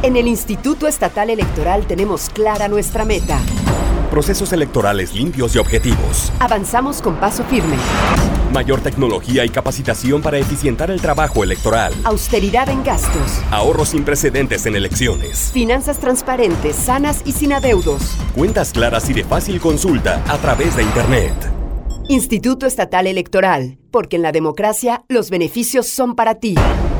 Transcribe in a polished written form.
En el Instituto Estatal Electoral tenemos clara nuestra meta. Procesos electorales limpios y objetivos. Avanzamos con paso firme. Mayor tecnología y capacitación para eficientar el trabajo electoral. Austeridad en gastos. Ahorros sin precedentes en elecciones. Finanzas transparentes, sanas y sin adeudos. Cuentas claras y de fácil consulta a través de Internet. Instituto Estatal Electoral, porque en la democracia los beneficios son para ti.